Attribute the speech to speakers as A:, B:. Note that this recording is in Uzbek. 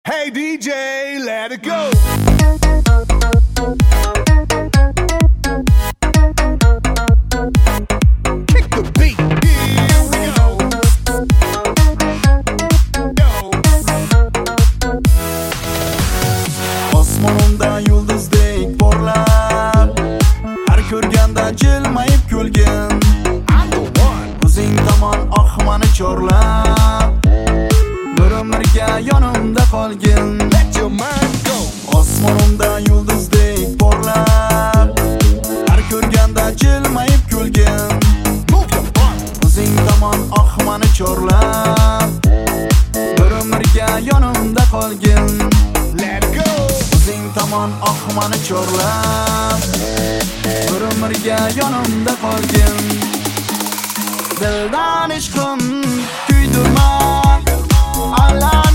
A: Hey DJ, let it go. Kick the beat. Here we go.
B: Osmonimda yulduzdek porlar, har ko'rganda jilmayib kulgin. O'zing tomon oqmani chorlab, bir umrga yonimda qolgin.
A: Let your mind go.
B: Osmonimda yulduzdek porlar, har ko'rganda jilmayib kulgin.
A: Move your butt.
B: O'zing tomon oqmani chorlab, bir umrga yonimda qolgin.
A: Let it go.
B: O'zing tomon oqmani chorlab, bir umrga yonimda qolgin. Dildan ishqim kuydirma,